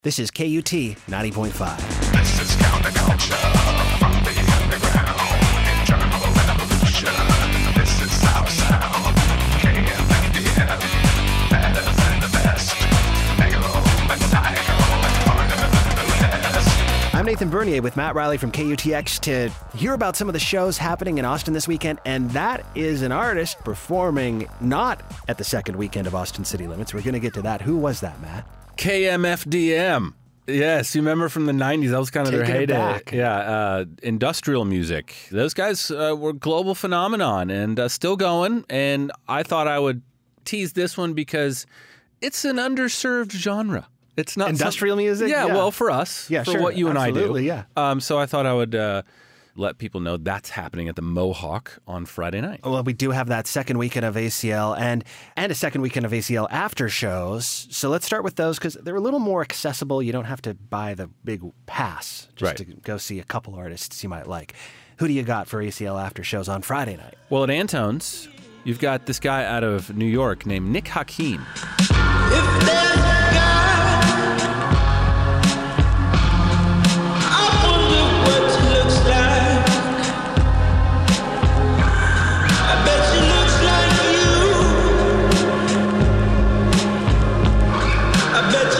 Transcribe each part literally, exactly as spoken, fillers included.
This is K U T ninety point five. This is counterculture from the underground, internal revolution. This is our sound, K M F D M, better than the best, megalomaniacal and harder than the rest. I'm Nathan Bernier with Matt Riley from K U T X to hear about some of the shows happening in Austin this weekend, and that is an artist performing not at the second weekend of Austin City Limits. We're going to get to that. Who was that, Matt? K M F D M. Yes, you remember from the nineties, that was kind of Taking their it heyday. back. Yeah, uh, industrial music. Those guys uh, were a global phenomenon and uh, still going, and I thought I would tease this one because it's an underserved genre. It's not Industrial some- music? Yeah, Yeah. well, for us, Yeah, for sure. what you and Absolutely, I do. yeah. Um, so I thought I would uh, let people know that's happening at the Mohawk on Friday night. Well, we do have that second weekend of A C L and and a second weekend of A C L after shows. So let's start with those because they're a little more accessible. You don't have to buy the big pass just Right. to go see a couple artists you might like. Who do you got for A C L after shows on Friday night? Well, at Antone's, you've got this guy out of New York named Nick Hakim. If there's a God, I wonder what he looks like. I bet she looks like you. I bet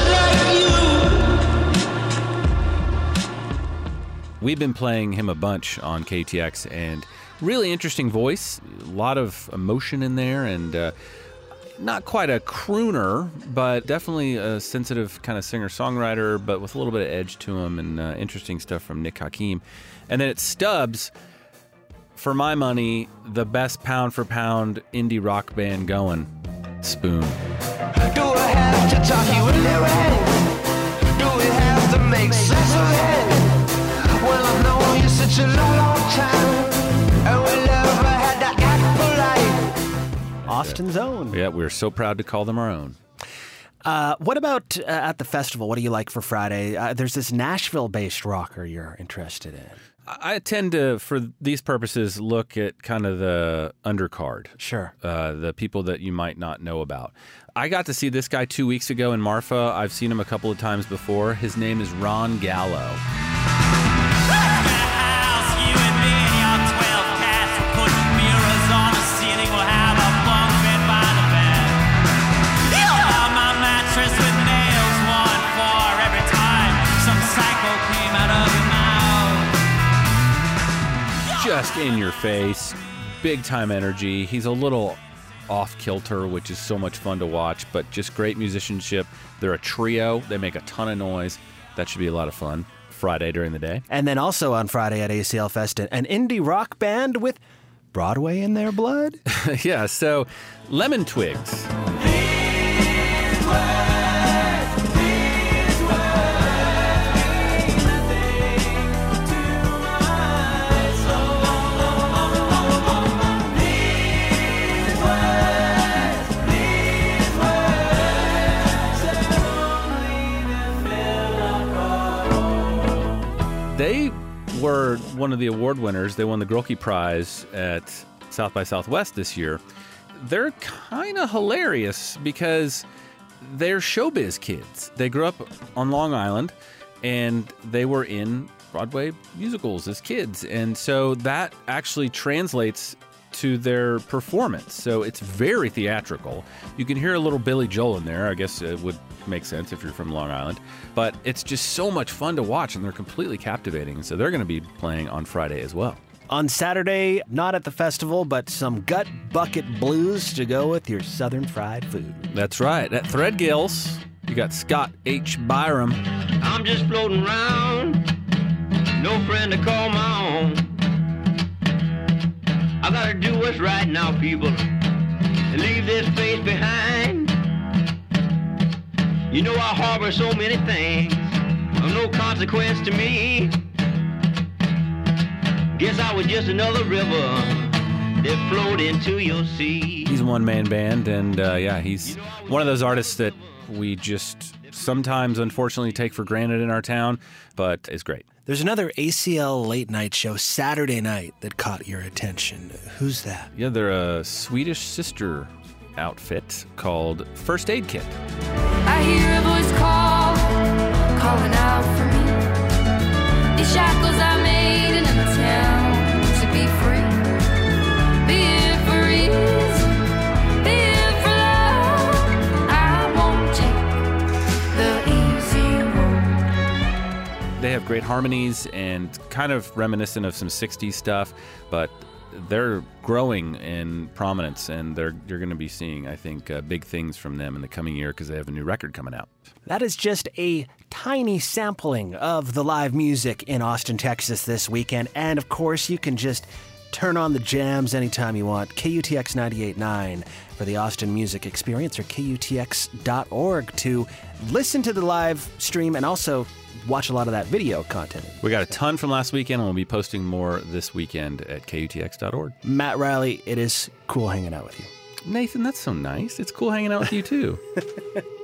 she looks like you. We've been playing him a bunch on K T X, and really interesting voice, a lot of emotion in there, and uh, not quite a crooner, but definitely a sensitive kind of singer-songwriter, but with a little bit of edge to him, and uh, interesting stuff from Nick Hakim. And then at Stubbs, for my money, the best pound-for-pound indie rock band going, Spoon. Do I have to talk you in their head? Do we have to make sense of it? Well, I've known you such a long, long time, and we never had to act polite. Austin's own. Yeah, we're so proud to call them our own. Uh, what about uh, at the festival? What do you like for Friday? Uh, there's this Nashville-based rocker you're interested in. I tend to, for these purposes, look at kind of the undercard. Sure. Uh, the people that you might not know about. I got to see this guy two weeks ago in Marfa. I've seen him a couple of times before. His name is Ron Gallo. Just in your face, big time energy. He's a little off kilter, which is so much fun to watch, but just great musicianship. They're a trio. They make a ton of noise. That should be a lot of fun. Friday during the day. And then also on Friday at A C L Fest, an indie rock band with Broadway in their blood? Yeah, so Lemon Twigs. They were one of the award winners. They won the Grolke Prize at South by Southwest this year. They're kind of hilarious because they're showbiz kids. They grew up on Long Island, and they were in Broadway musicals as kids. And so that actually translates to their performance. So it's very theatrical. You can hear a little Billy Joel in there. I guess it would make sense if you're from Long Island. But it's just so much fun to watch, and they're completely captivating. So they're going to be playing on Friday as well. On Saturday, not at the festival, but some gut bucket blues to go with your southern fried food. That's right. At Threadgills, you got Scott H. Byram. I'm just floating around, no friend to call my own. I gotta do what's right now, people, and leave this face behind. You know I harbor so many things of no consequence to me. Guess I was just another river that flowed into your sea. He's a one-man band, and uh, yeah, he's one of those artists that we just sometimes, unfortunately, take for granted in our town, but is great. There's another A C L late night show Saturday night that caught your attention. Who's that? Yeah, they're a Swedish sister outfit called First Aid Kit. I hear a voice call. They have great harmonies and kind of reminiscent of some sixties stuff, but they're growing in prominence, and they're you're going to be seeing, I think, uh, big things from them in the coming year because they have a new record coming out. That is just a tiny sampling of the live music in Austin, Texas this weekend. And of course, you can just turn on the jams anytime you want. K U T X ninety-eight point nine for the Austin Music Experience, or K U T X dot org to listen to the live stream and also watch a lot of that video content. We got a ton from last weekend, and we'll be posting more this weekend at K U T X dot org. Matt Riley, it is cool hanging out with you. Nathan, that's so nice. It's cool hanging out with you, too.